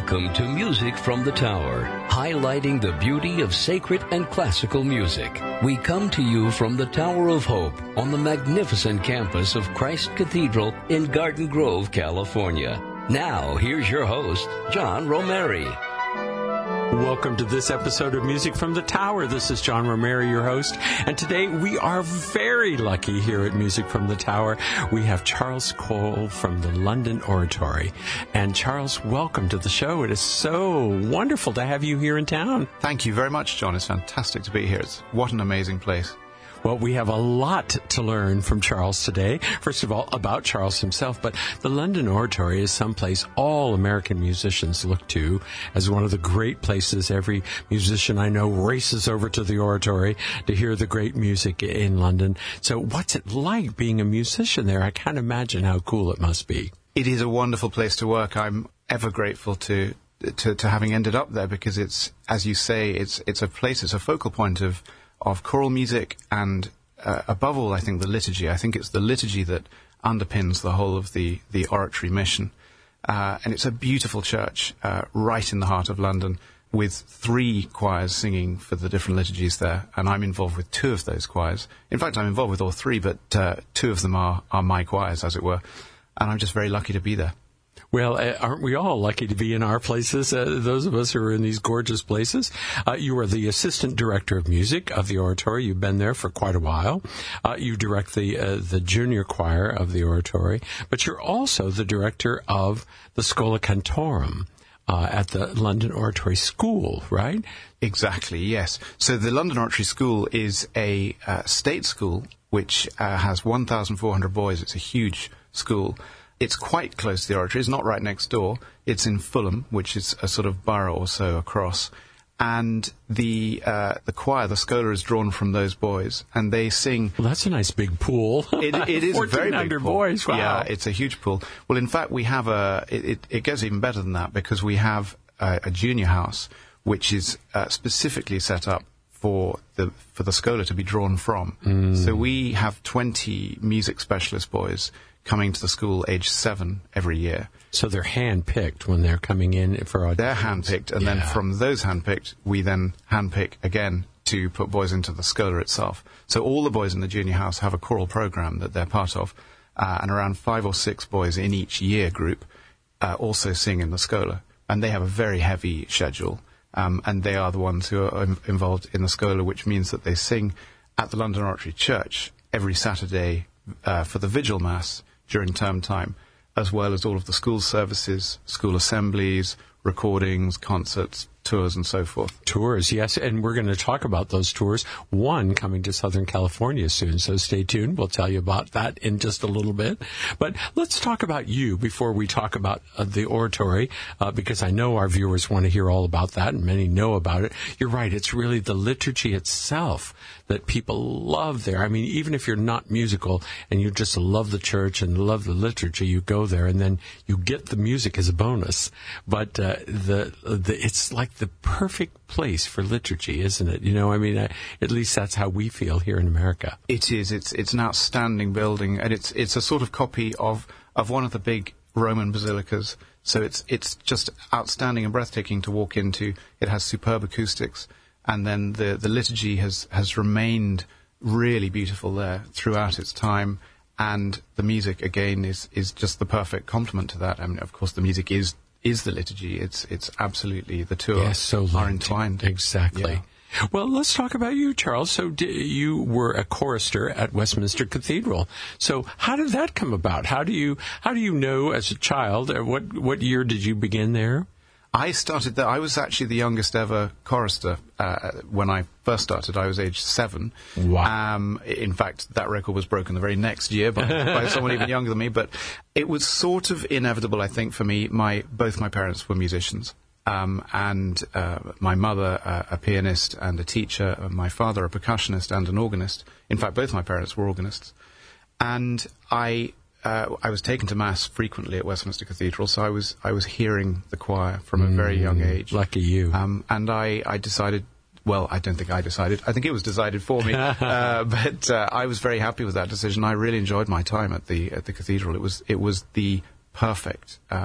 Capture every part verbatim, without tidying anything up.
Welcome to Music from the Tower, highlighting the beauty of sacred and classical music. We come to you from the Tower of Hope on the magnificent campus of Christ Cathedral in Garden Grove, California. Now, here's your host, John Romeri. Welcome to this episode of Music from the Tower. This is John Romeri, your host, and today we are very lucky here at Music from the Tower. We have Charles Cole from the London Oratory. And Charles, welcome to the show. It is so wonderful to have you here in town. Thank you very much, John. It's fantastic to be here. It's, what an amazing place. Well, we have a lot to learn from Charles today. First of all, about Charles himself, but the London Oratory is someplace all American musicians look to as one of the great places. Every musician I know races over to the Oratory to hear the great music in London. So what's it like being a musician there? I can't imagine how cool it must be. It is a wonderful place to work. I'm ever grateful to to, to having ended up there because it's, as you say, it's it's a place, it's a focal point of of choral music and, uh, above all, I think, the liturgy. I think it's the liturgy that underpins the whole of the, the oratory mission. Uh, and it's a beautiful church uh, right in the heart of London with three choirs singing for the different liturgies there. And I'm involved with two of those choirs. In fact, I'm involved with all three, but uh, two of them are, are my choirs, as it were. And I'm just very lucky to be there. Well, uh, aren't we all lucky to be in our places, uh, those of us who are in these gorgeous places? Uh, you are the Assistant Director of Music of the Oratory. You've been there for quite a while. Uh, you direct the uh, the junior choir of the Oratory, but you're also the director of the Schola Cantorum uh, at the London Oratory School, right? Exactly, yes. So the London Oratory School is a uh, state school which uh, has one thousand four hundred boys. It's a huge school. It's quite close to the Oratory. It's not right next door. It's in Fulham, which is a sort of borough or so across. And the uh, the choir, the Schola, is drawn from those boys, and they sing. Well, that's a nice big pool. It, it is a very big pool. Boys. Wow. Yeah, it's a huge pool. Well, in fact, we have a. It, it, it goes even better than that because we have a, a junior house, which is uh, specifically set up for the for the Schola to be drawn from. Mm. So we have twenty music specialist boys coming to the school age seven every year. So they're hand-picked when they're coming in for auditions? They're hand-picked, and yeah. Then from those hand-picked, we then hand-pick again to put boys into the Schola itself. So all the boys in the junior house have a choral program that they're part of, uh, and around five or six boys in each year group uh, also sing in the Schola. And they have a very heavy schedule, um, and they are the ones who are im- involved in the Schola, which means that they sing at the London Oratory Church every Saturday uh, for the Vigil Mass during term time, as well as all of the school services, school assemblies, recordings, concerts, tours, and so forth. Tours, yes, and we're going to talk about those tours. One coming to Southern California soon, so stay tuned. We'll tell you about that in just a little bit. But let's talk about you before we talk about uh, the Oratory, uh, because I know our viewers want to hear all about that, and many know about it. You're right, it's really the liturgy itself that people love there. I mean, even if you're not musical and you just love the church and love the liturgy, you go there, and then you get the music as a bonus. But uh, the, the it's like the perfect place for liturgy, isn't it? You know, I mean, uh, at least that's how we feel here in America. It is. It's it's an outstanding building, and it's it's a sort of copy of, of one of the big Roman basilicas. So it's it's just outstanding and breathtaking to walk into. It has superb acoustics, and then the, the liturgy has, has remained really beautiful there throughout its time. And the music, again, is, is just the perfect complement to that. I mean, of course, the music is is the liturgy. It's it's absolutely, the two yes, so are entwined. Exactly. Yeah. Well, let's talk about you, Charles. So d- you were a chorister at Westminster Cathedral. So how did that come about? How do you how do you know as a child? Uh, what what year did you begin there? I started there. I was actually the youngest ever chorister uh, when I first started. I was age seven. Wow. Um, in fact, that record was broken the very next year by, by someone even younger than me. But it was sort of inevitable, I think, for me. My both my parents were musicians, um, and uh, my mother uh, a pianist and a teacher, and my father a percussionist and an organist. In fact, both my parents were organists. And I... Uh, I was taken to Mass frequently at Westminster Cathedral, so I was I was hearing the choir from a very young age. Lucky you. Um, and I, I decided, well, I don't think I decided. I think it was decided for me. uh, but uh, I was very happy with that decision. I really enjoyed my time at the at the cathedral. It was it was the perfect um,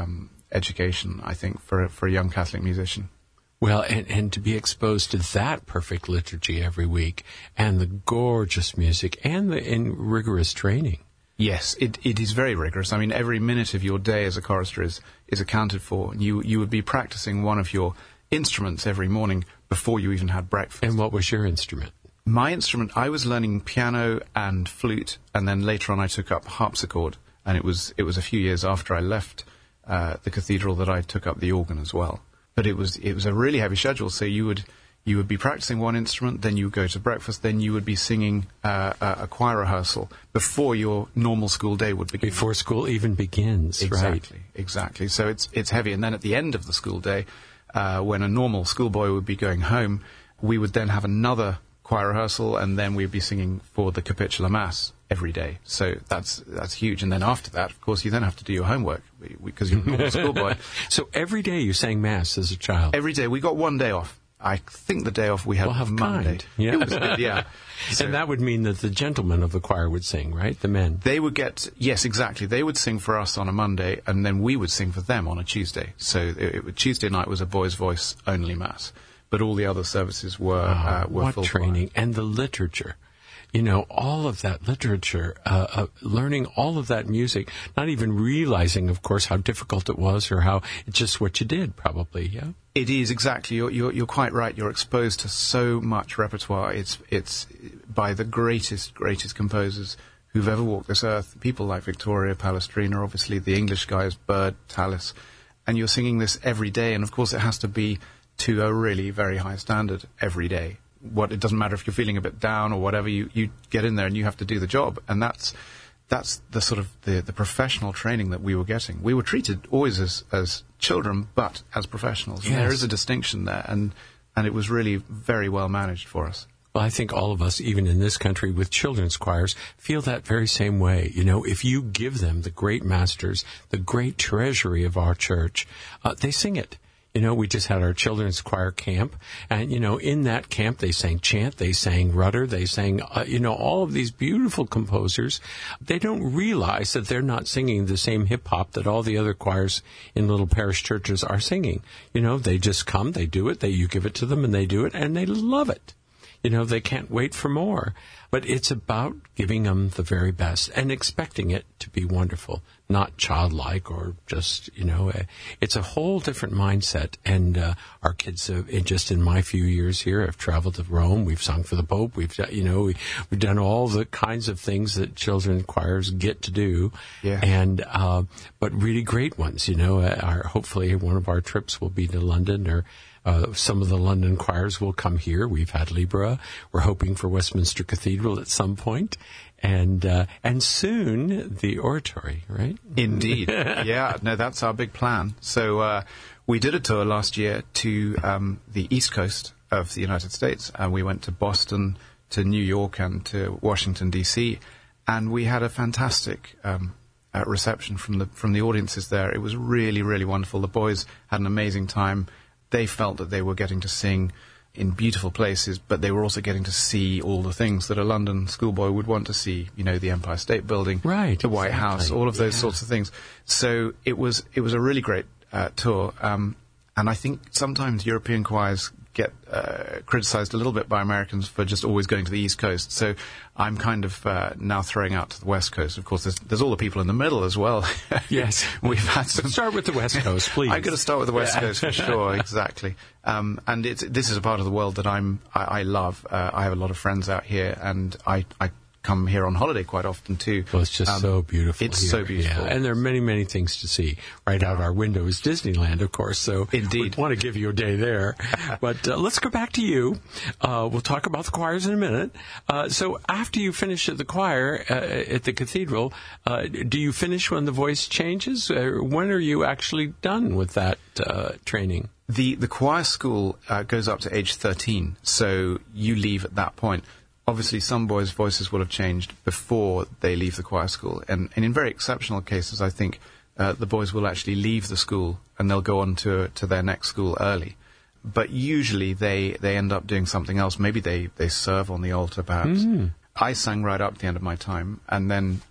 education, I think, for a, for a young Catholic musician. Well, and, and to be exposed to that perfect liturgy every week, and the gorgeous music, and the and rigorous training. Yes, it, it is very rigorous. I mean, every minute of your day as a chorister is, is accounted for. You you would be practicing one of your instruments every morning before you even had breakfast. And what was your instrument? My instrument, I was learning piano and flute, and then later on I took up harpsichord. And it was it was a few years after I left uh, the cathedral that I took up the organ as well. But it was it was a really heavy schedule. So you would you would be practicing one instrument, then you would go to breakfast, then you would be singing uh, a, a choir rehearsal before your normal school day would begin. Before school even begins, exactly, right? Exactly. So it's it's heavy. And then at the end of the school day, uh, when a normal schoolboy would be going home, we would then have another choir rehearsal, and then we'd be singing for the capitular mass every day. So that's that's huge. And then after that, of course, you then have to do your homework because you're a normal schoolboy. So every day you sang mass as a child? Every day. We got one day off. I think the day off we had well, how Monday. Kind. Yeah. It was good, yeah. So, and that would mean that the gentlemen of the choir would sing, right? The men. They would get, yes, exactly. They would sing for us on a Monday, and then we would sing for them on a Tuesday. So it, it, Tuesday night was a boys' voice only mass. But all the other services were, oh, uh, were what full training. choir. And the literature. You know, all of that literature, uh, uh, learning all of that music, not even realizing, of course, how difficult it was or how it's just what you did, probably, yeah? It is, exactly. You're, you're, you're quite right. You're exposed to so much repertoire. It's, it's by the greatest, greatest composers who've ever walked this earth. People like Victoria, Palestrina, obviously the English guys, Byrd, Tallis. And you're singing this every day, and of course it has to be to a really very high standard every day. What it doesn't matter if you're feeling a bit down or whatever, you, you get in there and you have to do the job. And that's that's the sort of the, the professional training that we were getting. We were treated always as, as children, but as professionals. Yes. And there is a distinction there, and and it was really very well managed for us. Well, I think all of us, even in this country with children's choirs, feel that very same way. You know, if you give them the great masters, the great treasury of our church, uh, they sing it. You know, we just had our children's choir camp, and, you know, in that camp they sang chant, they sang rudder, they sang, uh, you know, all of these beautiful composers. They don't realize that they're not singing the same hip-hop that all the other choirs in little parish churches are singing. You know, they just come, they do it, they you give it to them, and they do it, and they love it. You know, they can't wait for more. But it's about giving them the very best and expecting it to be wonderful, not childlike or just, you know, it's a whole different mindset. And uh, our kids, have, just in my few years here, have traveled to Rome. We've sung for the Pope. We've, you know, we, we've done all the kinds of things that children's choirs get to do. Yeah. And, uh, but really great ones, you know. Our, hopefully one of our trips will be to London, or Uh, some of the London choirs will come here. We've had Libra. We're hoping for Westminster Cathedral at some point. And uh, and soon, the oratory, right? Indeed. Yeah, no, that's our big plan. So uh, we did a tour last year to um, the East Coast of the United States. And we went to Boston, to New York, and to Washington, D C. And we had a fantastic um, uh, reception from the from the audiences there. It was really, really wonderful. The boys had an amazing time. They felt that they were getting to sing in beautiful places, but they were also getting to see all the things that a London schoolboy would want to see. You know, the Empire State Building, right, the White exactly. House, all of those yeah. sorts of things. So it was it was a really great uh, tour. Um, and I think sometimes European choirs get uh, criticized a little bit by Americans for just always going to the East Coast. So I'm kind of uh, now throwing out to the West Coast. Of course, there's, there's all the people in the middle as well. Yes. We've had some... Start with the West Coast, please. I've got to start with the West yeah. Coast for sure, exactly. Um, and it's, this is a part of the world that I'm, I, I love. Uh, I have a lot of friends out here, and I, I come here on holiday quite often too. Well, it's just um, so beautiful It's here. so beautiful. Yeah. And there are many, many things to see. Right out our window is Disneyland, of course, so Indeed. we want to give you a day there. But uh, let's go back to you. Uh, we'll talk about the choirs in a minute. Uh, so after you finish at the choir uh, at the cathedral, uh, do you finish when the voice changes? Or when are you actually done with that uh, training? The, the choir school uh, goes up to age thirteen, so you leave at that point. Obviously, some boys' voices will have changed before they leave the choir school. And, and in very exceptional cases, I think uh, the boys will actually leave the school and they'll go on to to their next school early. But usually they, they end up doing something else. Maybe they, they serve on the altar, perhaps. Mm. I sang right up to the end of my time. And then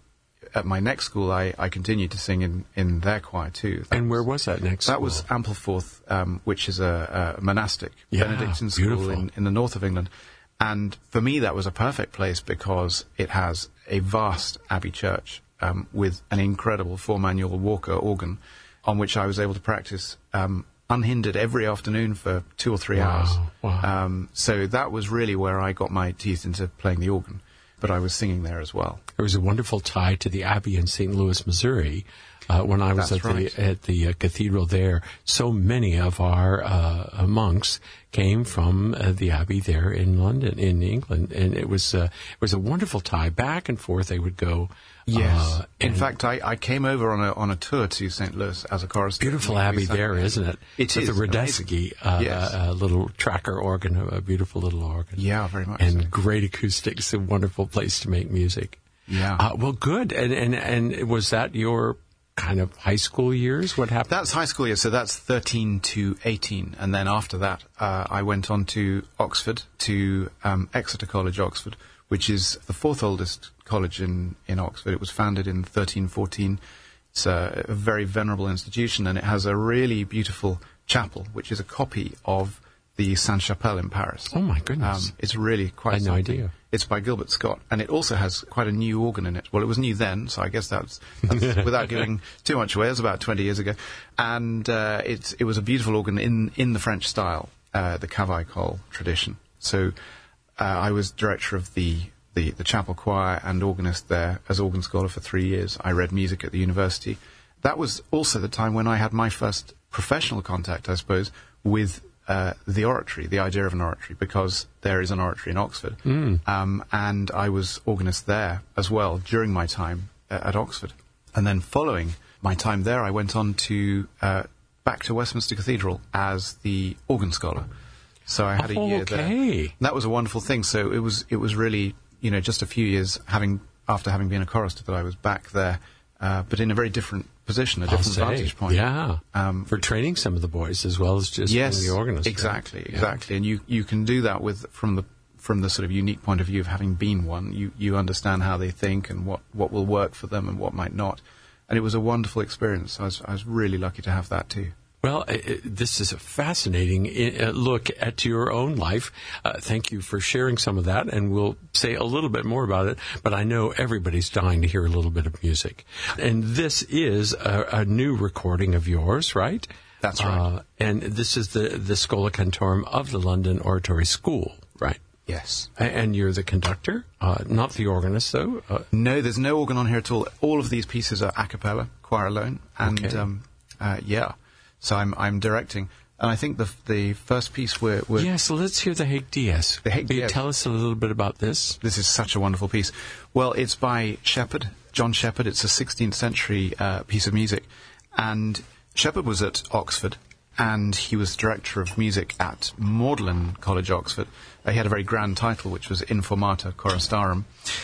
at my next school, I, I continued to sing in, in their choir too. That and where was, was that next that school? was Ampleforth, um, which is a, a monastic Yeah, Benedictine beautiful. school in, in the north of England. And for me, that was a perfect place because it has a vast abbey church um, with an incredible four-manual Walker organ on which I was able to practice um, unhindered every afternoon for two or three Wow, hours. wow. Um, so that was really where I got my teeth into playing the organ. But I was singing there as well. There was a wonderful tie to the Abbey in Saint Louis, Missouri. Uh, when I was That's at right. the at the uh, cathedral there, so many of our uh, monks came from uh, the Abbey there in London, in England, and it was uh, it was a wonderful tie. Back and forth, they would go. Yes. Uh, In and fact, I, I came over on a on a tour to Saint Louis as a chorus. beautiful We- we Abbey sang there, isn't it? It With is the amazing. Radetzky, uh, Yes. uh, little tracker organ, a a beautiful little organ. Yeah, very much And so. great acoustics, a wonderful place to make music. Yeah. Uh, well, good. And, and and was that your kind of high school years? What happened? That's high school years, so that's thirteen to eighteen. And then after that, uh, I went on to Oxford, to um, Exeter College, Oxford, which is the fourth oldest college in, in Oxford. It was founded in thirteen fourteen. It's a, a very venerable institution, and it has a really beautiful chapel, which is a copy of the Sainte-Chapelle in Paris. Oh, my goodness. Um, it's really quite I had no something. idea. It's by Gilbert Scott, and it also has quite a new organ in it. Well, it was new then, so I guess that's, that's without giving too much away. It was about twenty years ago, and uh, it's it was a beautiful organ in in the French style, uh, the Cavaille-Coll tradition. So uh, I was director of the, the the chapel choir and organist there as organ scholar for three years. I read music at the university. That was also the time when I had my first professional contact, I suppose, with Uh, the oratory, the idea of an oratory, because there is an oratory in Oxford. Mm. Um, and I was organist there as well during my time uh, at Oxford. And then following my time there, I went on to uh, back to Westminster Cathedral as the organ scholar. So I had Oh, a year okay. there. That was a wonderful thing. So it was it was really, you know, just a few years having after having been a chorister that I was back there, uh, but in a very different position, a I'll different say, vantage point. Yeah, Um, for training some of the boys as well as just yes, being the organist. right? exactly, Yeah. exactly. And you, you can do that with from the from the sort of unique point of view of having been one. You you understand how they think and what, what will work for them and what might not. And it was a wonderful experience. I was I was really lucky to have that too. Well, uh, uh, this is a fascinating uh, look at your own life. Uh, thank you for sharing some of that, and we'll say a little bit more about it, but I know everybody's dying to hear a little bit of music. And this is a, a new recording of yours, right? That's right. Uh, and this is the, the Schola Cantorum of the London Oratory School, right? Yes. A- And you're the conductor, uh, not the organist, though? Uh, No, there's no organ on here at all. All of these pieces are a cappella, choir alone, and Okay. um, uh, yeah. So I'm I'm directing, and I think the the first piece we're, we're yeah, so let's hear the Hague Dies. The Hague Will you Dies. tell us a little bit about this? This is such a wonderful piece. Well, it's by Shepherd, John Shepherd. It's a sixteenth century uh, piece of music. And Shepherd was at Oxford, and he was director of music at Magdalen College, Oxford. Uh, he had a very grand title, which was Informata Choristarum.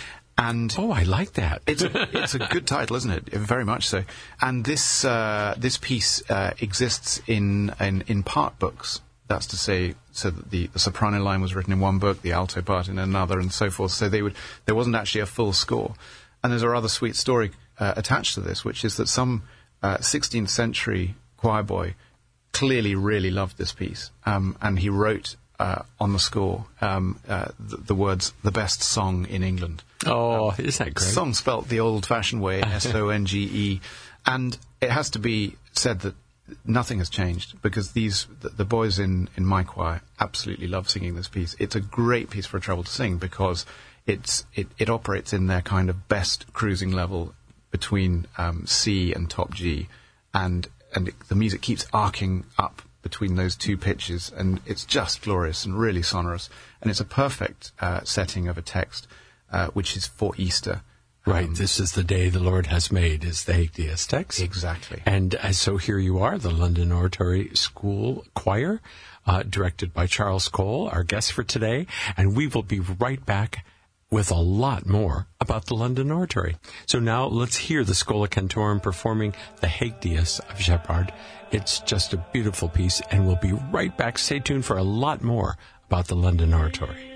And Oh, I like that. it's a, it's a good title, isn't it? Very much so. And this uh, this piece uh, exists in, in in part books. That's to say, so that the, the soprano line was written in one book, the alto part in another, and so forth. So they would there wasn't actually a full score. And there's a rather sweet story uh, attached to this, which is that some uh, sixteenth century choir boy clearly really loved this piece, um, and he wrote uh, on the score um, uh, the, the words "the best song in England." Oh, isn't that great? Song spelt the old-fashioned way, S O N G E. And it has to be said that nothing has changed, because these the, the boys in, in my choir absolutely love singing this piece. It's a great piece for a treble to sing, because it's it, it operates in their kind of best cruising level between um, C and top G, and and it, the music keeps arcing up between those two pitches, and it's just glorious and really sonorous. And it's a perfect uh, setting of a text, uh, which is for Easter. Right, Um, this is the day the Lord has made, is the Hague Dies text. Exactly. And uh, so here you are, the London Oratory School Choir, uh, directed by Charles Cole, our guest for today. And we will be right back with a lot more about the London Oratory. So now let's hear the Schola Cantorum performing the Hague Dies of Shepherd. It's just a beautiful piece, and we'll be right back. Stay tuned for a lot more about the London Oratory.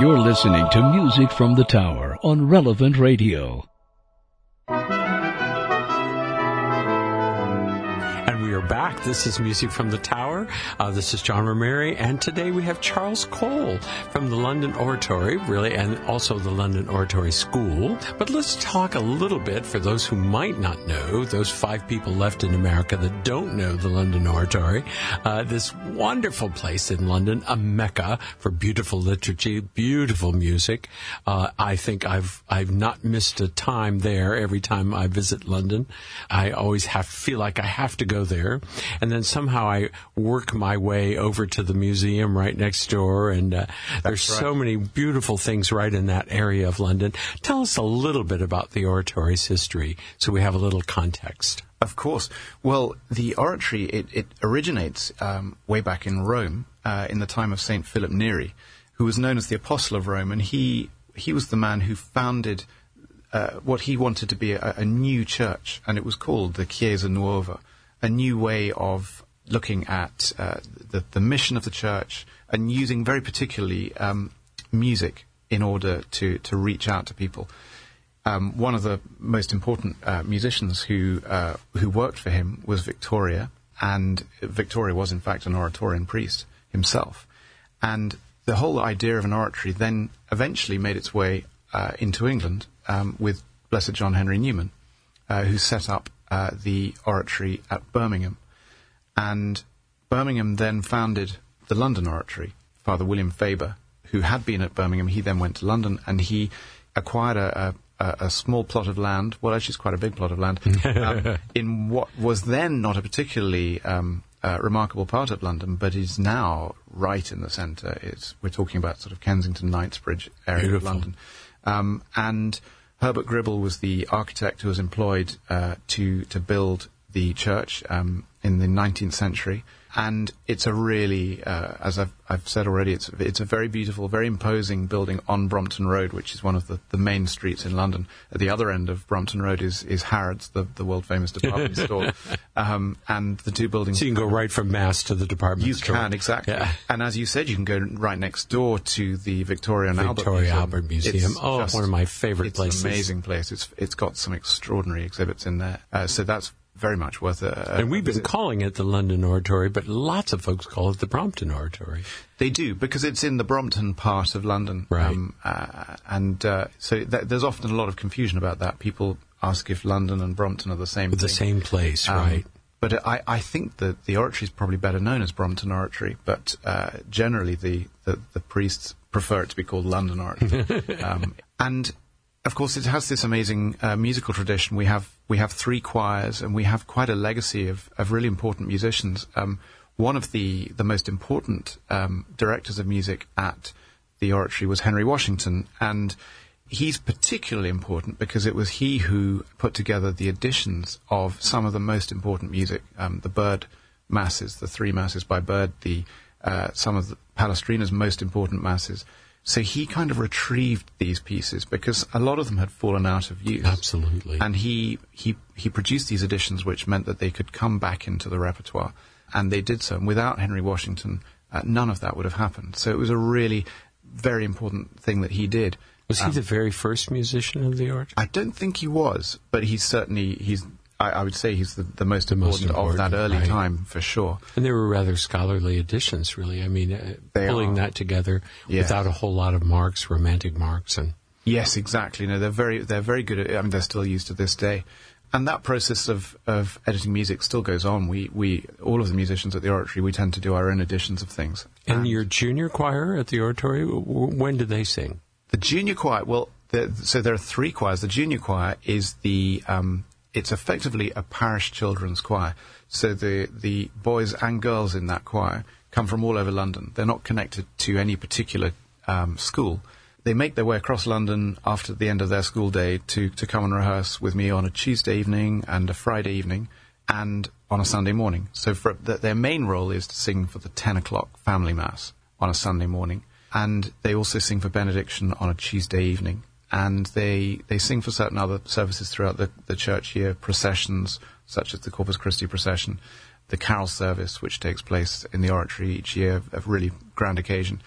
You're listening to Music from the Tower on Relevant Radio. Back. This is Music from the Tower. Uh, this is John Rameri, and today we have Charles Cole from the London Oratory, really, and also the London Oratory School. But let's talk a little bit, for those who might not know, those five people left in America that don't know the London Oratory, uh, this wonderful place in London, a mecca for beautiful liturgy, beautiful music. Uh, I think I've I've not missed a time there. Every time I visit London, I always have feel like I have to go there. And then somehow I work my way over to the museum right next door, and uh, there's right. so many beautiful things right in that area of London. Tell us a little bit about the oratory's history so we have a little context. Of course. Well, the oratory, it, it originates um, way back in Rome uh, in the time of Saint Philip Neri, who was known as the Apostle of Rome, and he, he was the man who founded uh, what he wanted to be a, a new church, and it was called the Chiesa Nuova. A new way of looking at uh, the, the mission of the church and using very particularly um, music in order to, to reach out to people. Um, one of the most important uh, musicians who uh, who worked for him was Victoria, and Victoria was in fact an Oratorian priest himself. And the whole idea of an oratory then eventually made its way uh, into England um, with Blessed John Henry Newman, uh, who set up Uh, the oratory at Birmingham. And Birmingham then founded the London Oratory. Father William Faber, who had been at Birmingham, he then went to London, and he acquired a, a, a small plot of land, well, actually it's quite a big plot of land, um, in what was then not a particularly um, uh, remarkable part of London, but is now right in the centre. It's, we're talking about sort of Kensington, Knightsbridge area Beautiful. Of London. Um, and Herbert Gribble was the architect who was employed uh, to to build the church um, in the nineteenth century, and it's a really, uh, as I've I've said already, it's it's a very beautiful, very imposing building on Brompton Road, which is one of the, the main streets in London. At the other end of Brompton Road is, is Harrods, the, the world famous department store, um, and the two buildings. So you can go right from Mass to the department you store. You can, exactly. Yeah. And as you said, you can go right next door to the Victoria and Victoria Albert Museum. Albert Museum. Oh, just, one of my favorite it's places. It's an amazing place. It's it's got some extraordinary exhibits in there. Uh, so that's very much worth a, a And we've been visit. calling it the London Oratory, but lots of folks call it the Brompton Oratory. They do, because it's in the Brompton part of London. Right. Um, uh, and uh, so th- there's often a lot of confusion about that. People ask if London and Brompton are the same With thing. the same place, um, right. But I, I think that the oratory is probably better known as Brompton Oratory, but uh, generally the, the, the priests prefer it to be called London Oratory. um, and... Of course, it has this amazing uh, musical tradition. We have we have three choirs, and we have quite a legacy of, of really important musicians. Um, one of the, the most important um, directors of music at the oratory was Henry Washington, and he's particularly important because it was he who put together the editions of some of the most important music, um, the Byrd masses, the three masses by Byrd, the uh, some of the Palestrina's most important masses. So he kind of retrieved these pieces because a lot of them had fallen out of use. Absolutely. And he, he, he produced these editions which meant that they could come back into the repertoire. And they did so. And without Henry Washington, uh, none of that would have happened. So it was a really very important thing that he did. Was um, he the very first musician of the oratory? I don't think he was, but he's certainly... he's. I, I would say he's the, the, most, the important most important of that early right. time, for sure. And they were rather scholarly editions, really. I mean, uh, pulling are. that together yes. without a whole lot of marks, romantic marks. and Yes, exactly. No, they're very they're very good at it. I mean, they're still used to this day. And that process of, of editing music still goes on. We, we all of the musicians at the oratory, we tend to do our own editions of things. And, and your junior choir at the oratory, when do they sing? The junior choir, well, the, so there are three choirs. The junior choir is the... Um, It's effectively a parish children's choir. So the, the boys and girls in that choir come from all over London. They're not connected to any particular um, school. They make their way across London after the end of their school day to, to come and rehearse with me on a Tuesday evening and a Friday evening and on a Sunday morning. So for, the, their main role is to sing for the ten o'clock family mass on a Sunday morning. And they also sing for benediction on a Tuesday evening. And they they sing for certain other services throughout the, the church year, processions such as the Corpus Christi procession, the carol service, which takes place in the oratory each year, a really grand occasion.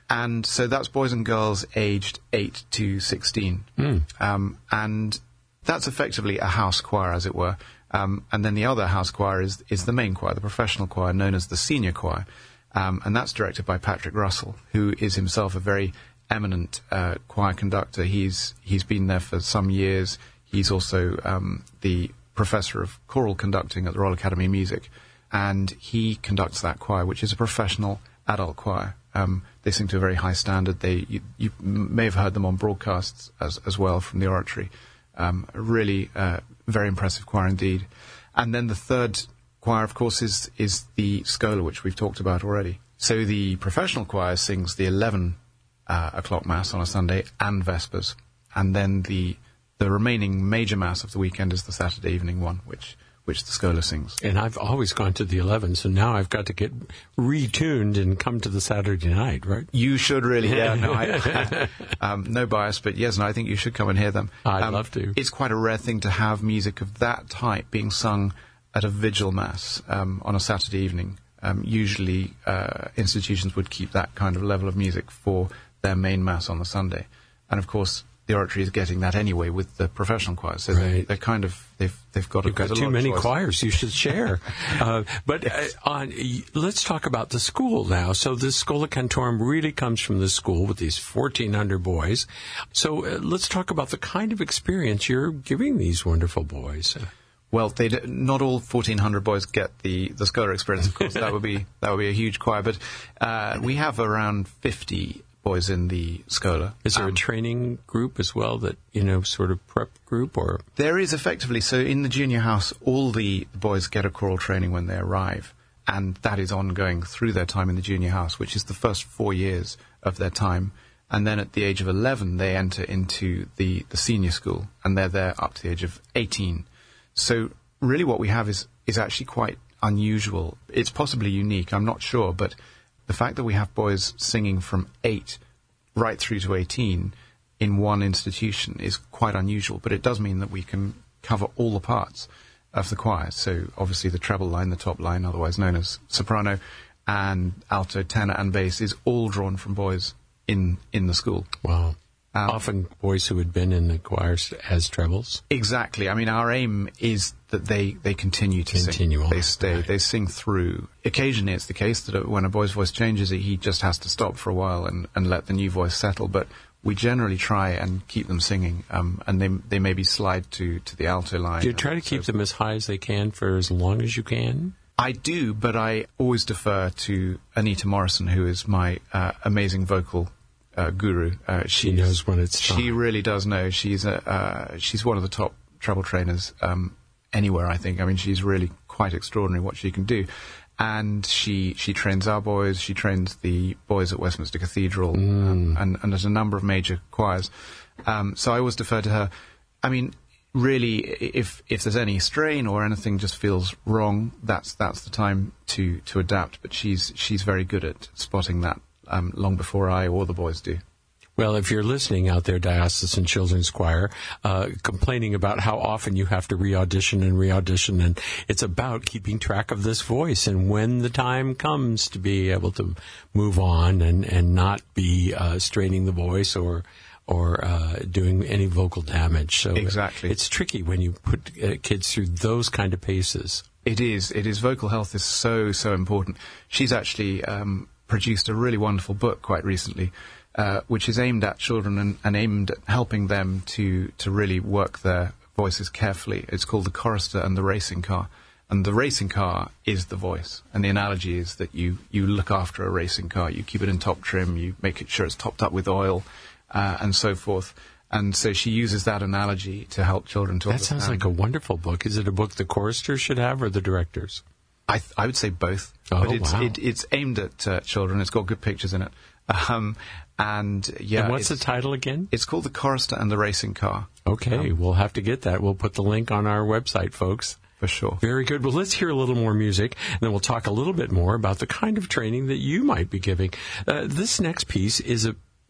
And so that's boys and girls aged eight to sixteen. Mm. Um, and that's effectively a house choir, as it were. Um, and then the other house choir is, is the main choir, the professional choir, known as the senior choir. Um, and that's directed by Patrick Russell, who is himself a very eminent uh, choir conductor. He's he's been there for some years. He's also um, the professor of choral conducting at the Royal Academy of Music. And he conducts that choir, which is a professional adult choir. Um, they sing to a very high standard. They you, you may have heard them on broadcasts as, as well from the Oratory. Um, a really uh, very impressive choir indeed. And then the third choir, of course, is is the Schola, which we've talked about already. So the professional choir sings the eleven uh, o'clock Mass on a Sunday and Vespers. And then the the remaining major Mass of the weekend is the Saturday evening one, which... which the Schola sings. And I've always gone to the eleven, so now I've got to get retuned and come to the Saturday night, right? You should really, yeah. No, I, um, no bias, but yes, no, I think you should come and hear them. I'd um, love to. It's quite a rare thing to have music of that type being sung at a vigil Mass um, on a Saturday evening. Um, usually uh, institutions would keep that kind of level of music for their main Mass on the Sunday. And of course, the Oratory is getting that anyway with the professional choirs. So right. they, they're kind of, they've they've got, You've a, got a too many choice. choirs you should share. uh, but yes. uh, on, let's talk about the school now. So this Schola Cantorum really comes from the school with these fourteen hundred boys. So uh, let's talk about the kind of experience you're giving these wonderful boys. Well, they d- not all fourteen hundred boys get the, the Schola experience, of course. that would be that would be a huge choir. But uh, we have around fifty boys in the Schola. Is there um, a training group as well that, you know, sort of prep group? Or there is effectively. So in the junior house, all the boys get a choral training when they arrive. And that is ongoing through their time in the junior house, which is the first four years of their time. And then at the age of eleven, they enter into the, the senior school, and they're there up to the age of eighteen. So really what we have is, is actually quite unusual. It's possibly unique, I'm not sure, but the fact that we have boys singing from eight right through to eighteen in one institution is quite unusual, but it does mean that we can cover all the parts of the choir. So obviously the treble line, the top line, otherwise known as soprano, and alto, tenor, and bass is all drawn from boys in, in the school. Wow. Um, Often boys who had been in the choirs as trebles. Exactly. I mean, our aim is that they, they continue to continue sing. On, they stay. right. They sing through. Occasionally it's the case that when a boy's voice changes, he just has to stop for a while and, and let the new voice settle. But we generally try and keep them singing, um, and they they maybe slide to, to the alto line. Do you try to keep so them as high as they can for as long as you can? I do, but I always defer to Anita Morrison, who is my uh, amazing vocal Uh, guru. Uh, she knows when it's time. She really does know. She's a, uh, she's one of the top treble trainers um, anywhere, I think. I mean, she's really quite extraordinary what she can do. And she she trains our boys. She trains the boys at Westminster Cathedral mm. um, and, and at a number of major choirs. Um, so I always defer to her. I mean, really, if if there's any strain or anything just feels wrong, that's that's the time to, to adapt. But she's she's very good at spotting that. Um, long before I or the boys do. Well, if you're listening out there, Diocesan Children's Choir, uh, complaining about how often you have to re-audition and re-audition, and it's about keeping track of this voice and when the time comes to be able to move on and, and not be uh, straining the voice or or uh, doing any vocal damage. So exactly. It's tricky when you put uh, kids through those kind of paces. It is. It is. Vocal health is so, so important. She's actually Um, produced a really wonderful book quite recently, uh, which is aimed at children and, and aimed at helping them to, to really work their voices carefully. It's called The Chorister and the Racing Car. And the racing car is the voice. And the analogy is that you, you look after a racing car. You keep it in top trim. You make it sure it's topped up with oil, uh, and so forth. And so she uses that analogy to help children to that understand. That sounds like a wonderful book. Is it a book the choristers should have or the directors? I, th- I would say both, oh, but it's wow. it, it's aimed at uh, children. It's got good pictures in it, um, and yeah. And what's the title again? It's called The Chorister and the Racing Car. Okay, um, we'll have to get that. We'll put the link on our website, folks. For sure. Very good. Well, let's hear a little more music, and then we'll talk a little bit more about the kind of training that you might be giving. Uh, this next piece is a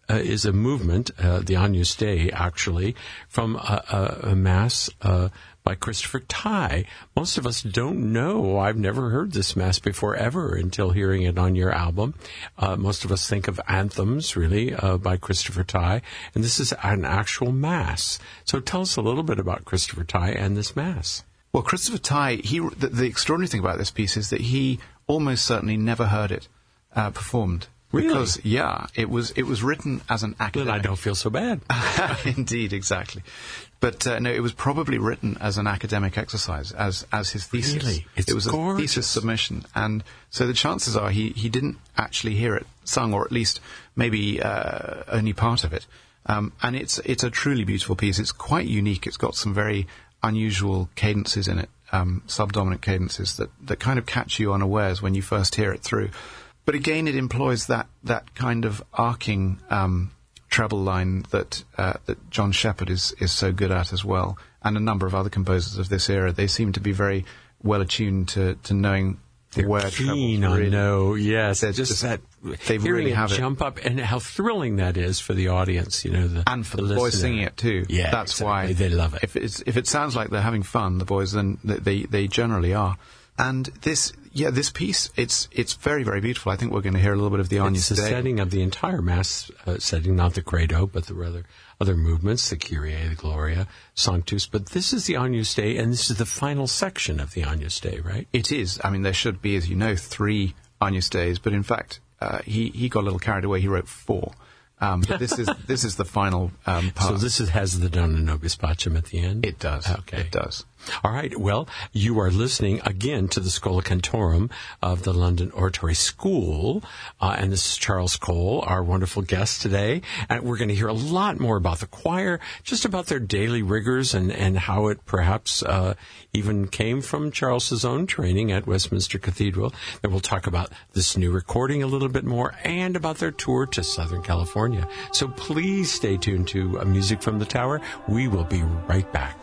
uh, is a movement, uh, the Agnus Dei, actually, from a, a, a mass uh, by Christopher Tye. Most of us don't know. I've never heard this mass before, ever, until hearing it on your album. Uh, most of us think of anthems, really, uh, by Christopher Tye, and this is an actual mass. So tell us a little bit about Christopher Tye and this mass. Well, Christopher Tye, he, the, the extraordinary thing about this piece is that he almost certainly never heard it uh, performed. Really? Because, yeah, it was it was written as an academic. Then I don't feel so bad. Indeed, exactly. But uh, no, it was probably written as an academic exercise, as as his thesis. Really? It's it was gorgeous. a thesis submission, and so the chances are he, he didn't actually hear it sung, or at least maybe uh, only part of it. Um, and it's it's a truly beautiful piece. It's quite unique. It's got some very unusual cadences in it, um, subdominant cadences that, that kind of catch you unawares when you first hear it through. But again, it employs that, that kind of arcing um, treble line that uh, that John Shepherd is, is so good at as well, and a number of other composers of this era. They seem to be very well attuned to, to knowing They're where keen trebles on really, know, yes, they're just, just- that they hearing really it have it. jump up, and how thrilling that is for the audience, you know, the and for the, boys listener. singing it too. Yeah, that's exactly. why They love it. If it's if it sounds like they're having fun, the boys, then th- they they generally are. And this, yeah, this piece, it's it's very very beautiful. I think we're going to hear a little bit of the Agnus It's the Dei. setting of the entire mass uh, setting, not the credo, but the rather other movements, the Kyrie, the Gloria, Sanctus. But this is the Agnus Dei, and this is the final section of the Agnus Dei, right? It is. I mean, there should be, as you know, three Agnus Deis, but in fact, uh, he he got a little carried away. He wrote four. Um, but this is this is the final um, part. So this is, has the Dona Nobis Pacem at the end? It does. Okay. It does. All right. Well, you are listening again to the Schola Cantorum of the London Oratory School. Uh, and this is Charles Cole, our wonderful guest today. And we're going to hear a lot more about the choir, just about their daily rigors and, and how it perhaps uh, even came from Charles's own training at Westminster Cathedral. Then we'll talk about this new recording a little bit more and about their tour to Southern California. So please stay tuned to uh, Music from the Tower. We will be right back.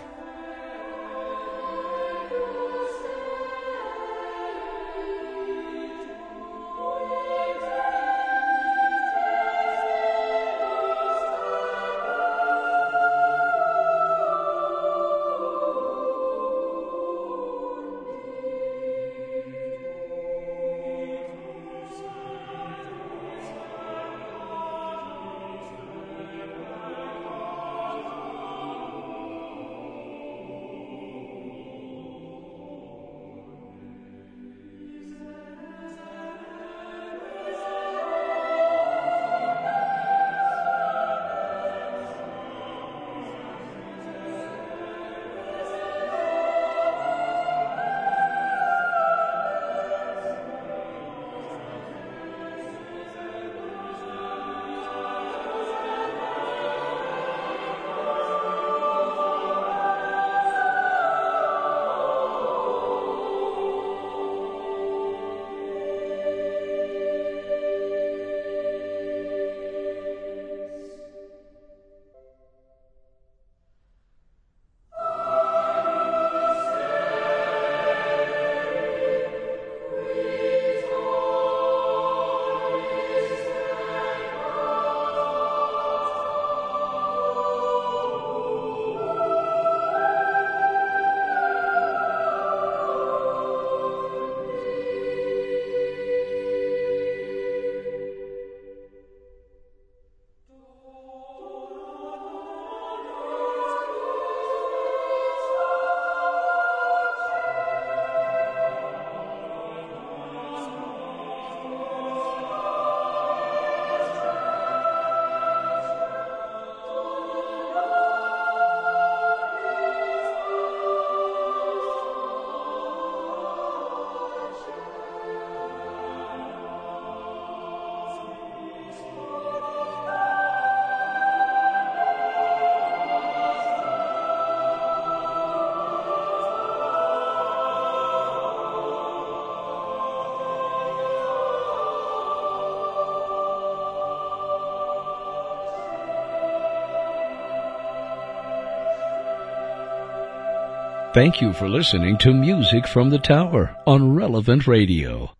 Thank you for listening to Music from the Tower on Relevant Radio.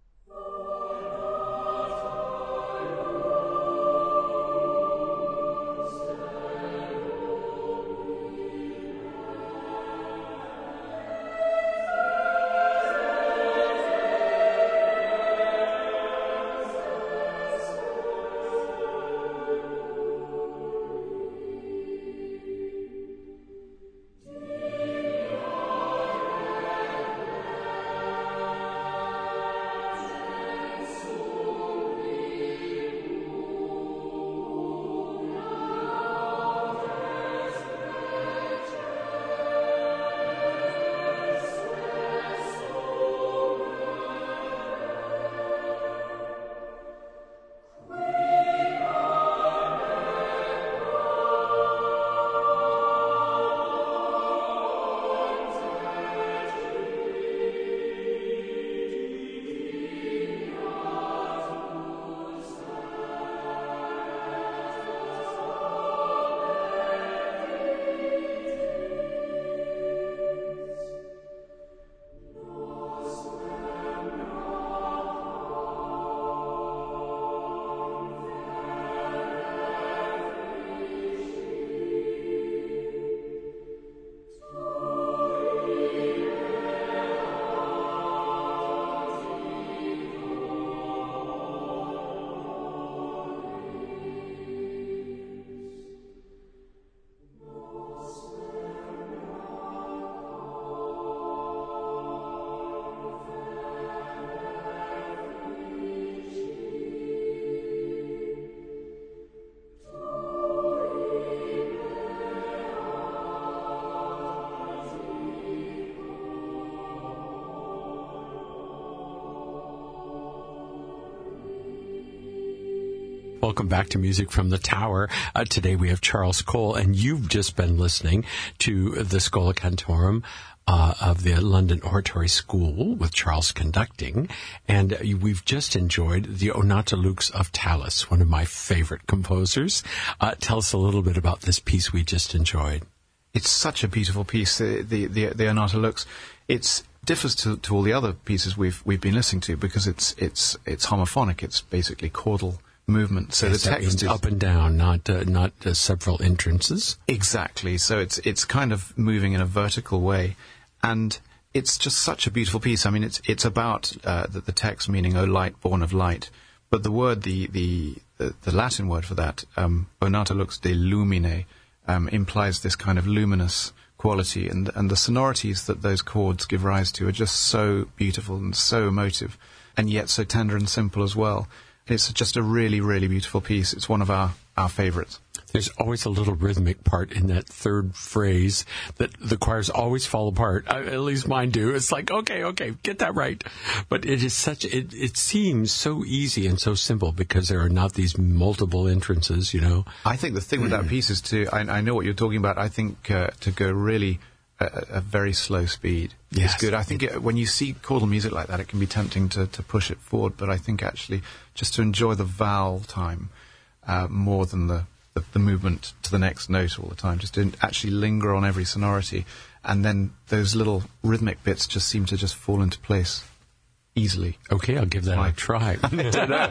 Welcome back to Music from the Tower. Uh, today we have Charles Cole, and you've just been listening to the Schola Cantorum uh, of the London Oratory School with Charles conducting. And uh, we've just enjoyed the Onata Lux of Tallis, one of my favorite composers. Uh, tell us a little bit about this piece we just enjoyed. It's such a beautiful piece, the the, the, the Onata Lux. It's differs to, to all the other pieces we've we've been listening to because it's it's it's homophonic. It's basically chordal movement. So yes, the text is up and down, not uh, not uh, several entrances. Exactly. So it's it's kind of moving in a vertical way, and it's just such a beautiful piece. I mean, it's it's about uh, the, the text meaning "O light, born of light," but the word, the the the, the Latin word for that, um, "Onata lux de lumine," um, implies this kind of luminous quality, and and the sonorities that those chords give rise to are just so beautiful and so emotive, and yet so tender and simple as well. It's just a really, really beautiful piece. It's one of our, our favourites. There's always a little rhythmic part in that third phrase that the choirs always fall apart. I, at least mine do. It's like, okay, okay, get that right. But it is such, it, it seems so easy and so simple because there are not these multiple entrances, you know. I think the thing with that piece is to, I, I know what you're talking about, I think uh, to go really a, a very slow speed yes. is good. I think it, when you see chordal music like that, it can be tempting to, to push it forward, but I think actually just to enjoy the vowel time uh, more than the The, the movement to the next note all the time, just to actually linger on every sonority, and then those little rhythmic bits just seem to just fall into place easily. Okay, I'll give that a try. I don't know.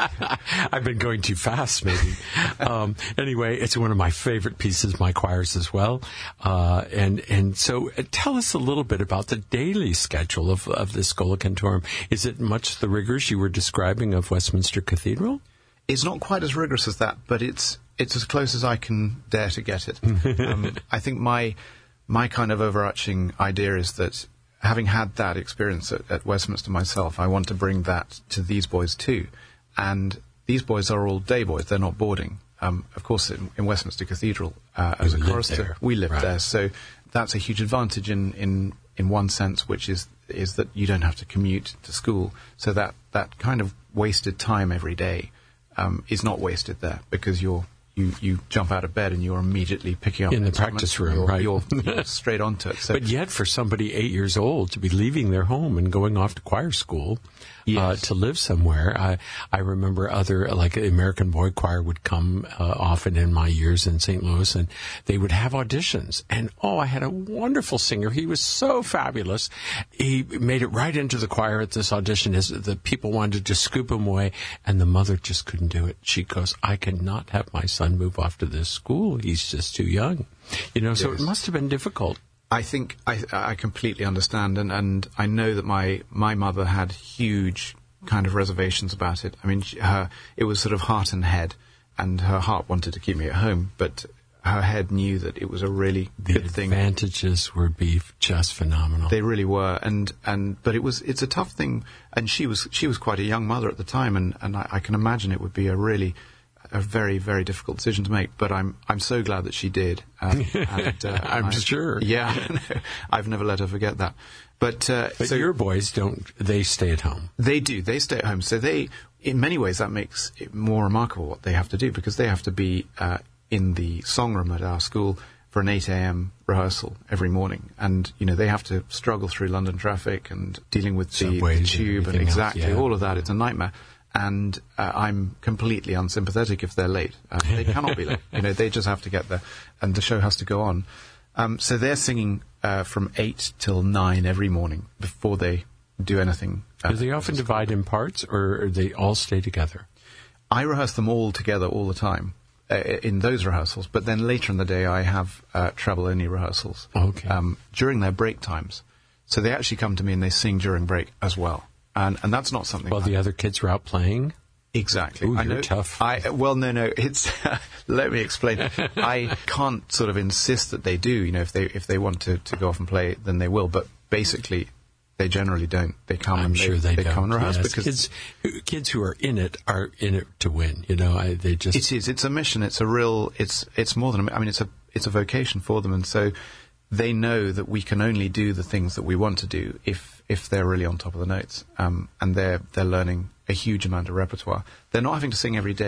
I've been going too fast, maybe. um, anyway, it's one of my favorite pieces, my choirs as well. Uh, and and so uh, tell us a little bit about the daily schedule of, of the Schola Cantorum. Is it much the rigors you were describing of Westminster Cathedral? It's not quite as rigorous as that, but it's it's as close as I can dare to get it. um, I think my my kind of overarching idea is that having had that experience at, at Westminster myself, I want to bring that to these boys too. And these boys are all day boys; they're not boarding. Um, of course, in, in Westminster Cathedral, uh, as we a chorister, there. we live right. there, so that's a huge advantage in, in in one sense, which is is that you don't have to commute to school. So that that kind of wasted time every day Um, is not wasted there because you're you, you jump out of bed and you're immediately picking up in the practice room, you're, right? You're, you're straight onto it. So. But yet, for somebody eight years old to be leaving their home and going off to choir school yes. uh, to live somewhere, I I remember other like American Boy Choir would come uh, often in my years in Saint Louis, and they would have auditions. And oh, I had a wonderful singer. He was so fabulous. He made it right into the choir at this audition. As the people wanted to scoop him away, and the mother just couldn't do it. She goes, "I cannot have my son move off to this school. He's just too young." You know, so yes. it must have been difficult. I think I, I completely understand, and, and I know that my, my mother had huge kind of reservations about it. I mean, she, her it was sort of heart and head, and her heart wanted to keep me at home, but her head knew that it was a really the good thing. The advantages would be just phenomenal. They really were, and, and but it was it's a tough thing, and she was she was quite a young mother at the time, and, and I, I can imagine it would be a really a very, very difficult decision to make, but I'm I'm so glad that she did. Um, and, uh, I'm I, sure. Yeah, I've never let her forget that. But, uh, but so your boys don't, they stay at home. They do. They stay at home. So they, in many ways, that makes it more remarkable what they have to do, because they have to be uh, in the song room at our school for an eight a.m. rehearsal every morning. And, you know, they have to struggle through London traffic and dealing with the, the tube and, and exactly else, yeah. all of that. It's a nightmare. And uh, I'm completely unsympathetic if they're late. Uh, they cannot be late. You know, they just have to get there, and the show has to go on. Um, so they're singing uh, from eight till nine every morning before they do anything. Uh, do they often divide in parts, or they all stay together? I rehearse them all together all the time uh, in those rehearsals, but then later in the day I have uh, treble-only rehearsals okay. um, during their break times. So they actually come to me and they sing during break as well. And and that's not something. Well, I, the other kids were out playing. Exactly. Ooh, I you're know, tough. I well, no, no. It's let me explain. I can't sort of insist that they do. You know, if they if they want to, to go off and play, then they will. But basically, they generally don't. They come. I'm and sure they, they, they don't. come and rehearse yes. because kids who, kids who are in it are in it to win. You know, I, they just. It is. It's a mission. It's a real. It's it's more than. A, I mean, it's a it's a vocation for them, and so they know that we can only do the things that we want to do if if they're really on top of the notes, um, and they're they're learning a huge amount of repertoire. They're not having to sing every day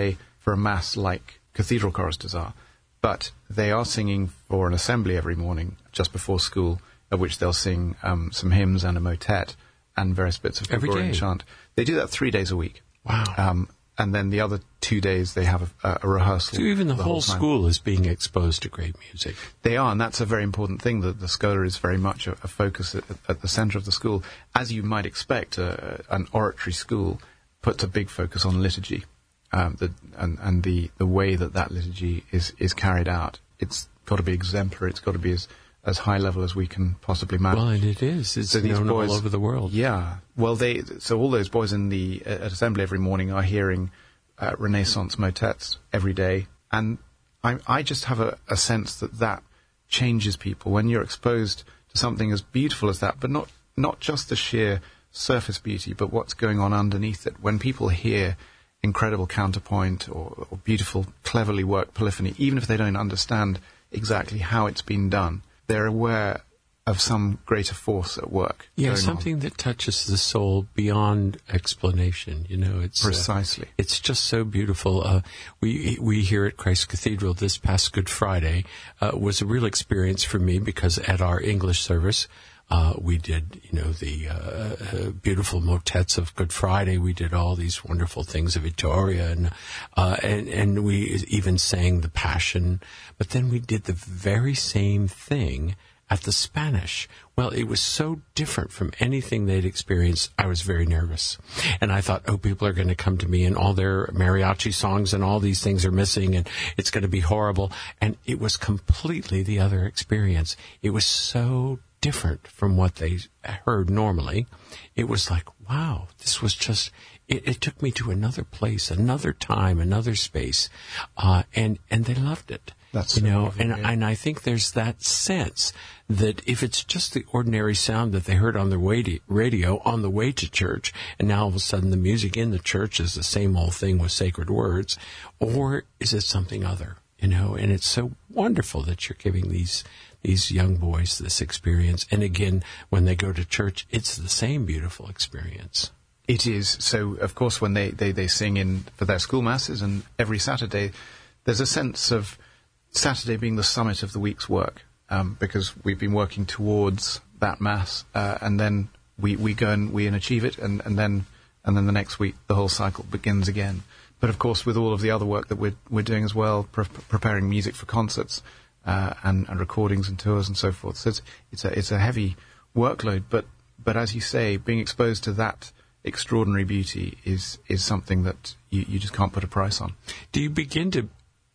for a mass like cathedral choristers are. But they are singing for an assembly every morning just before school, at which they'll sing um, some hymns and a motet and various bits of Gregorian chant. They do that three days a week. Wow. Um, and then the other two days they have a, a rehearsal. So even the, the whole, whole school is being exposed to great music. They are, and that's a very important thing, that the Schola is very much a, a focus at, at the centre of the school. As you might expect, uh, an oratory school puts a big focus on liturgy. Um, the, and, and the, the way that that liturgy is, is carried out. It's got to be exemplary. It's got to be as, as high level as we can possibly manage. Well, and it is. It's so known boys, all over the world. Yeah. Well, they so all those boys in the uh, at assembly every morning are hearing uh, Renaissance motets every day, and I, I just have a, a sense that that changes people when you're exposed to something as beautiful as that, but not not just the sheer surface beauty, but what's going on underneath it. When people hear incredible counterpoint or, or beautiful, cleverly worked polyphony, even if they don't understand exactly how it's been done, they're aware of some greater force at work. Yeah, something on. that touches the soul beyond explanation. You know, it's precisely. Uh, it's just so beautiful. Uh, we we here at Christ Cathedral this past Good Friday uh, was a real experience for me, because at our English service, Uh, we did, you know, the uh, uh, beautiful motets of Good Friday. We did all these wonderful things of Vittoria, and uh, and and we even sang the Passion. But then we did the very same thing at the Spanish. Well, it was so different from anything they'd experienced. I was very nervous, and I thought, oh, people are going to come to me, and all their mariachi songs and all these things are missing, and it's going to be horrible. And it was completely the other experience. It was so different from what they heard normally. It was like, wow, this was just, it, it took me to another place, another time, another space, uh, and, and they loved it. That's you so know, lovely, and, yeah. and I think there's that sense that if it's just the ordinary sound that they heard on the radio, radio on the way to church, and now all of a sudden the music in the church is the same old thing with sacred words, or is it something other? You know, and it's so wonderful that you're giving these these young boys this experience. And again, when they go to church, it's the same beautiful experience. It is. So, of course, when they, they, they sing in for their school masses, and every Saturday, there's a sense of Saturday being the summit of the week's work, um, because we've been working towards that mass, uh, and then we, we go and we achieve it, and, and then and then the next week the whole cycle begins again. But of course, with all of the other work that we're we're doing as well, pre- preparing music for concerts, uh, and, and recordings and tours and so forth. So it's it's a it's a heavy workload. But but as you say, being exposed to that extraordinary beauty is is something that you, you just can't put a price on. Do you begin to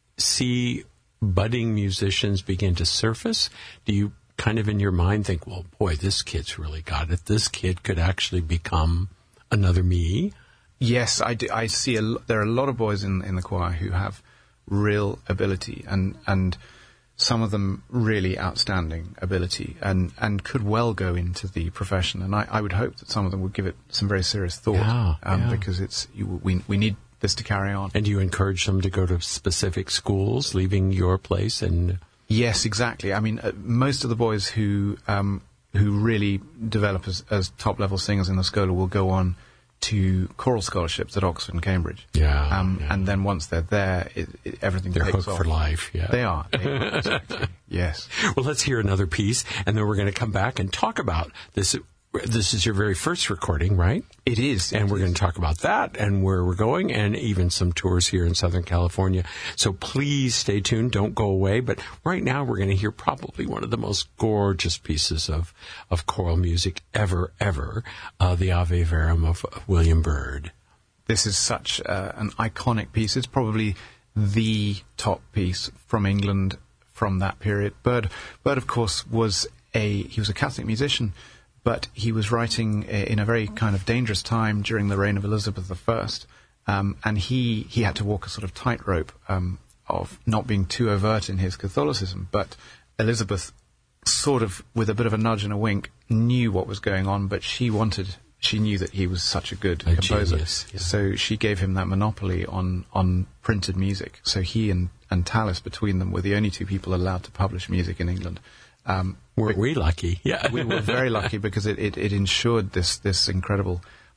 see budding musicians begin to surface? Do you kind of in your mind think, well, boy, this kid's really got it. This kid could actually become another me? Yes, I, do, I see a, there are a lot of boys in, in the choir who have real ability, and, and some of them really outstanding ability, and, and could well go into the profession. And I, I would hope that some of them would give it some very serious thought, yeah, um, yeah. because it's you, we we need this to carry on. And do you encourage them to go to specific schools, leaving your place? And yes, exactly. I mean, uh, most of the boys who um, who really develop as, as top level singers in the Schola will go on to choral scholarships at Oxford and Cambridge. Yeah, um, yeah. And then once they're there, it, it, everything they're takes hooked off. for life. Yeah, they are. They are exactly. Yes. Well, let's hear another piece, and then we're going to come back and talk about this. This is your very first recording, right? It is. And it we're is. going to talk about that and where we're going, and even some tours here in Southern California. So please stay tuned. Don't go away. But right now we're going to hear probably one of the most gorgeous pieces of, of choral music ever, ever, uh, the Ave Verum of William Byrd. This is such uh, an iconic piece. It's probably the top piece from England from that period. Byrd, Byrd, of course, was a he was a Catholic musician, but he was writing in a very kind of dangerous time during the reign of Elizabeth the First, um, and he, he had to walk a sort of tightrope um, of not being too overt in his Catholicism. But Elizabeth, sort of with a bit of a nudge and a wink, knew what was going on, but she wanted, she knew that he was such a good a composer. Genius, yeah. So she gave him that monopoly on, on printed music. So he and, and Tallis, between them, were the only two people allowed to publish music in England. Um, Were we lucky? Yeah. We were very lucky because it, it, it ensured this, this incredible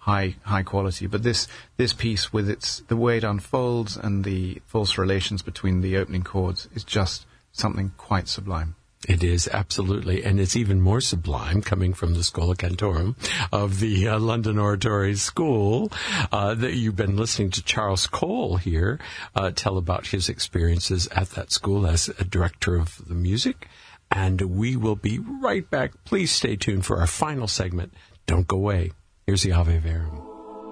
high high quality. But this this piece, with its the way it unfolds and the false relations between the opening chords, is just something quite sublime. It is, absolutely. And it's even more sublime coming from the Schola Cantorum of the uh, London Oratory School. Uh, that you've been listening to Charles Cole here uh, tell about his experiences at that school as a director of the music. And we will be right back. Please stay tuned for our final segment. Don't go away. Here's the Ave Verum.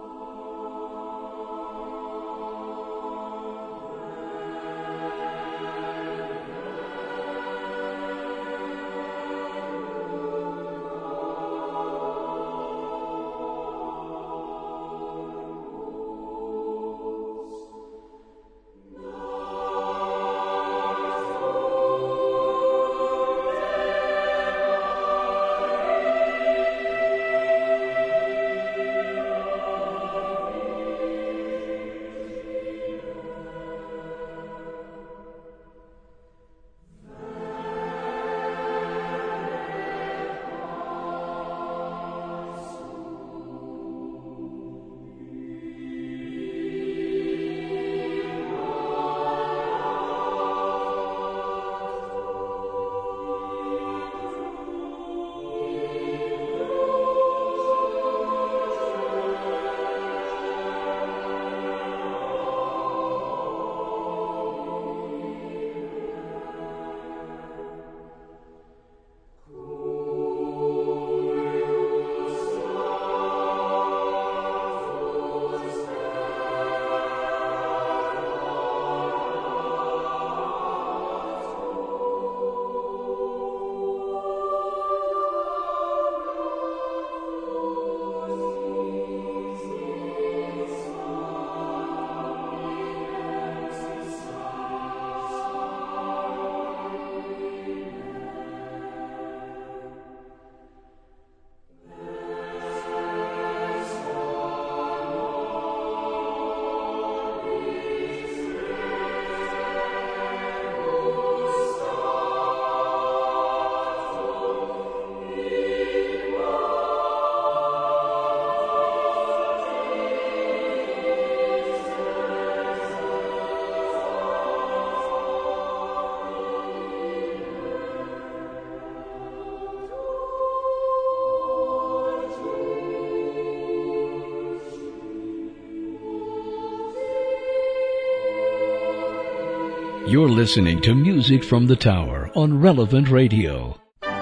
You're listening to Music from the Tower on Relevant Radio.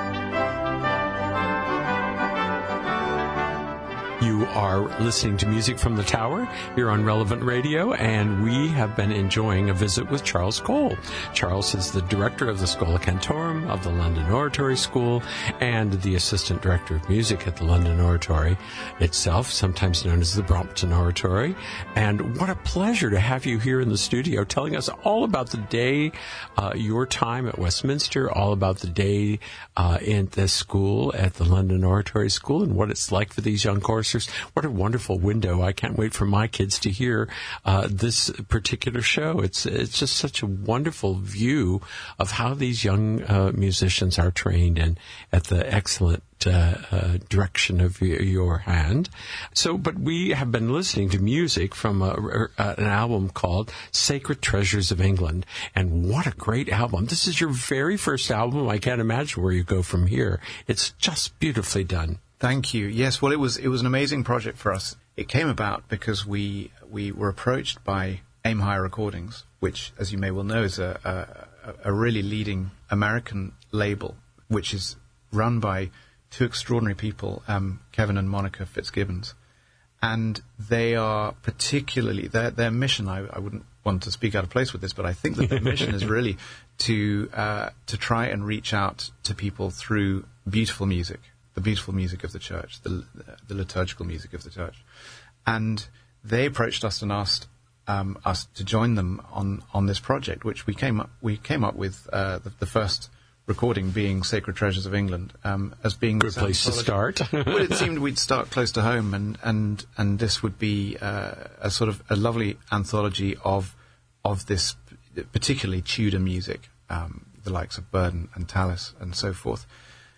You are listening to Music from the Tower here on Relevant Radio, and we have been enjoying a visit with Charles Cole. Charles is the director of the Schola Cantorum of the London Oratory School and the assistant director of music at the London Oratory itself, sometimes known as the Brompton Oratory. And what a pleasure to have you here in the studio telling us all about the day, uh, your time at Westminster, all about the day uh, in this school at the London Oratory School and what it's like for these young choristers. What a wonderful window. I can't wait for my kids to hear uh, this particular show. It's it's just such a wonderful view of how these young uh, musicians are trained and at the excellent uh, uh, direction of y- your hand. So, but we have been listening to music from a, uh, an album called Sacred Treasures of England. And what a great album. This is your very first album. I can't imagine where you go from here. It's just beautifully done. Thank you. Yes, well, it was it was an amazing project for us. It came about because we we were approached by Aim High Recordings, which, as you may well know, is a, a, a really leading American label, which is run by two extraordinary people, um, Kevin and Monica Fitzgibbons. And they are particularly, their, their mission, I, I wouldn't want to speak out of place with this, but I think that their mission is really to uh, to try and reach out to people through beautiful music. The beautiful music of the church, the, the liturgical music of the church. And they approached us and asked um, us to join them on, on this project, which we came up, we came up with uh, the, the first recording being Sacred Treasures of England um, as being... Good place to start. Well, it seemed we'd start close to home, and, and, and this would be uh, a sort of a lovely anthology of of this particularly Tudor music, um, the likes of Burden and Tallis and so forth.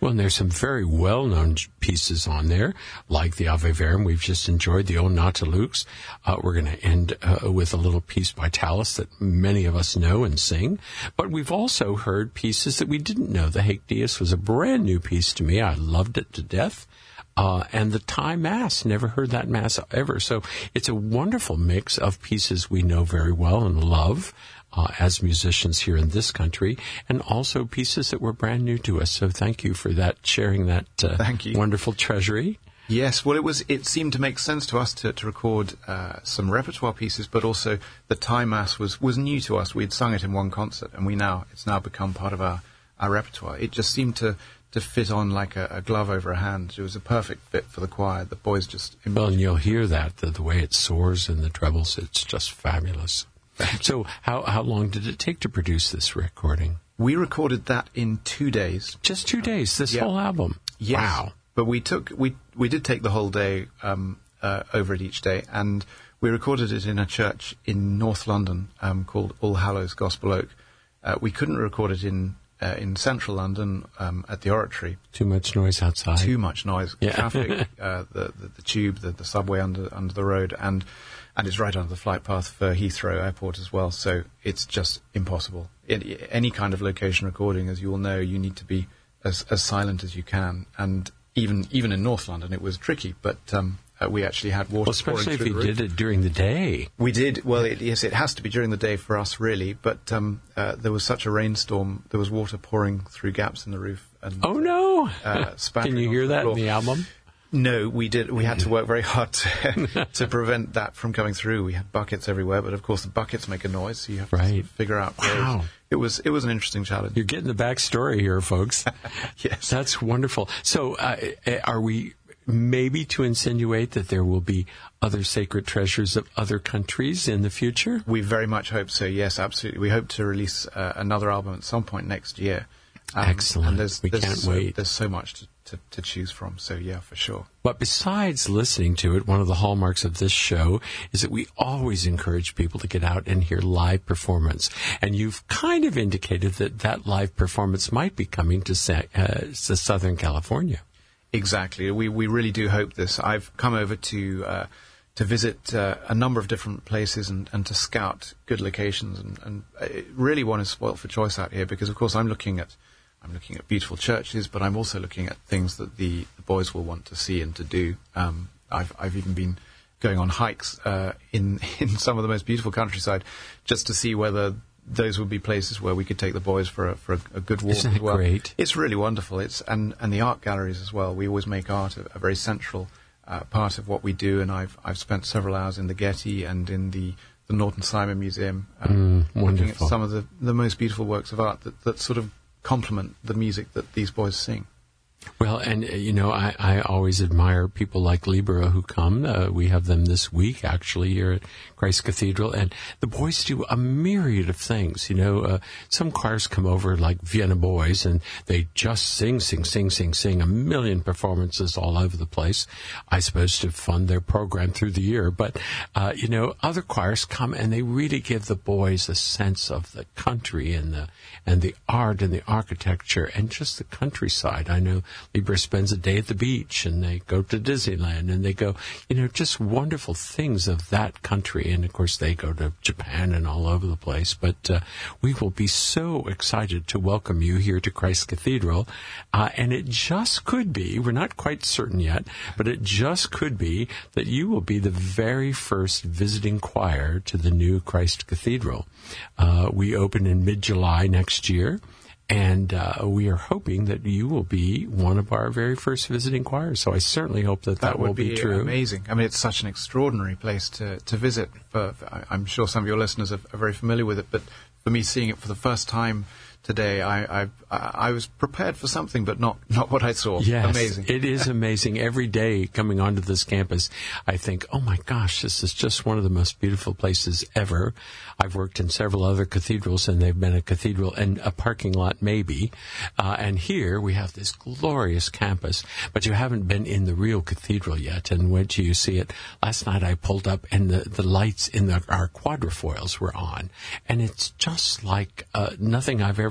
Well, and there's some very well-known pieces on there, like the Ave Verum. We've just enjoyed the O Nautilus. Uh, we're going to end uh, with a little piece by Tallis that many of us know and sing. But we've also heard pieces that we didn't know. The Haec Dies was a brand new piece to me. I loved it to death. Uh, and the Thai Mass, never heard that Mass ever. So it's a wonderful mix of pieces we know very well and love uh, as musicians here in this country, and also pieces that were brand new to us. So thank you for that, sharing that uh, thank you. Wonderful treasury. Yes, well, it was. It seemed to make sense to us to, to record uh, some repertoire pieces, but also the Thai Mass was, was new to us. We'd sung it in one concert, and we now it's now become part of our, our repertoire. It just seemed to... to fit on like a, a glove over a hand. It was a perfect fit for the choir. The boys just... Well, and you'll hear that, the, the way it soars in the trebles. It's just fabulous. So how how long did it take to produce this recording? We recorded that in two days. Just two days, this yeah. whole album? Yes. Wow. But we took we we did take the whole day um, uh, over it each day, and we recorded it in a church in North London um, called All Hallows Gospel Oak. Uh, we couldn't record it in... Uh, in central London, um, at the Oratory. Too much noise outside. Too much noise. Yeah. Traffic, uh, the, the the tube, the, the subway under under the road, and and it's right under the flight path for Heathrow Airport as well. So it's just impossible. In any kind of location recording, as you all know, you need to be as as silent as you can. And even even in North London, it was tricky. But um, uh, we actually had water. Well, especially if you roof. did it during the day. We did. Well, it, yes, it has to be during the day for us, really. But um, uh, there was such a rainstorm. There was water pouring through gaps in the roof. And, oh no! Uh, Can you hear that in the album? No, we did. We had to work very hard to, to prevent that from coming through. We had buckets everywhere, but of course the buckets make a noise, so you have to right. sort of figure out. Wow. Ways. It was it was an interesting challenge. You're getting the backstory here, folks. Yes, that's wonderful. So, uh, are we maybe to insinuate that there will be other sacred treasures of other countries in the future? We very much hope so. Yes, absolutely. We hope to release uh, another album at some point next year. Um, Excellent. And there's, we there's can't so, wait. There's so much to, to, to choose from. So, yeah, for sure. But besides listening to it, one of the hallmarks of this show is that we always encourage people to get out and hear live performance. And you've kind of indicated that that live performance might be coming to, sa- uh, to Southern California. Exactly. We we really do hope this. I've come over to uh, to visit uh, a number of different places and, and to scout good locations, and, and I really want to spoil for choice out here because, of course, I'm looking at I'm looking at beautiful churches, but I'm also looking at things that the, the boys will want to see and to do. Um, I've I've even been going on hikes uh, in in some of the most beautiful countryside just to see whether those would be places where we could take the boys for a, for a, a good walk. Isn't that as well. great? It's really wonderful. It's and, and the art galleries as well. We always make art a, a very central uh, part of what we do. And I've I've spent several hours in the Getty and in the, the Norton Simon Museum, um, mm, looking at some of the, the most beautiful works of art that, that sort of complement the music that these boys sing. Well, and, uh, you know, I, I always admire people like Libera who come. Uh, we have them this week, actually, here at Christ Cathedral. And the boys do a myriad of things. You know, uh, some choirs come over like Vienna Boys, and they just sing, sing, sing, sing, sing, a million performances all over the place, I suppose, to fund their program through the year. But, uh, you know, other choirs come, and they really give the boys a sense of the country and the and the art and the architecture and just the countryside. I know Libra spends a day at the beach, and they go to Disneyland, and they go, you know, just wonderful things of that country. And, of course, they go to Japan and all over the place. But uh, we will be so excited to welcome you here to Christ Cathedral. Uh, and it just could be, we're not quite certain yet, but it just could be that you will be the very first visiting choir to the new Christ Cathedral. Uh, we open in mid-July next year. And uh, we are hoping that you will be one of our very first visiting choirs. So I certainly hope that that, that will would be, be true. Amazing. I mean, it's such an extraordinary place to, to visit. For, for, I'm sure some of your listeners are, are very familiar with it, but for me, seeing it for the first time today, I, I I was prepared for something, but not, not what I saw. Yes, amazing. It is amazing. Every day coming onto this campus, I think, oh my gosh, this is just one of the most beautiful places ever. I've worked in several other cathedrals, and they've been a cathedral and a parking lot maybe. Uh, and here we have this glorious campus, but you haven't been in the real cathedral yet. And wait till you see it. Last night I pulled up, and the, the lights in the, our quadrifoils were on. And it's just like uh, nothing I've ever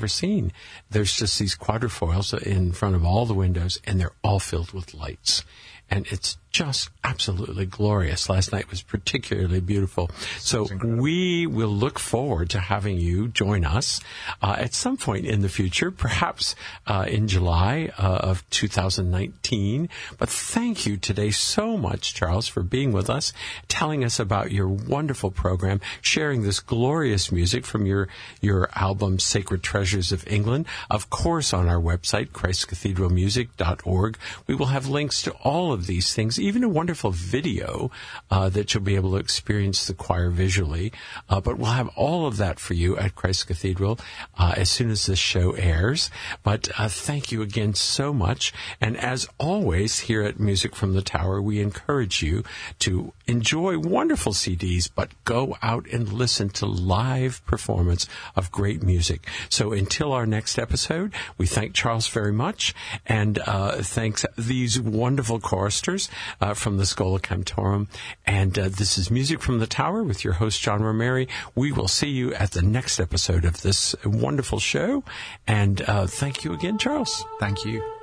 ever seen. There's just these quadrifoils in front of all the windows, and they're all filled with lights. And it's just absolutely glorious. Last night was particularly beautiful. So we will look forward to having you join us uh, at some point in the future, perhaps uh, in July uh, of two thousand nineteen. But thank you today so much, Charles, for being with us, telling us about your wonderful program, sharing this glorious music from your, your album, Sacred Treasures of England. Of course, on our website, christ cathedral music dot org, we will have links to all of these things, even a wonderful video uh, that you'll be able to experience the choir visually. Uh, but we'll have all of that for you at Christ Cathedral uh, as soon as this show airs. But uh, thank you again so much. And as always, here at Music from the Tower, we encourage you to enjoy wonderful C Ds, but go out and listen to live performance of great music. So until our next episode, we thank Charles very much, and uh, thanks these wonderful choristers uh, from the Schola Cantorum. And uh, this is Music from the Tower with your host, John Romeri. We will see you at the next episode of this wonderful show. And uh, thank you again, Charles. Thank you.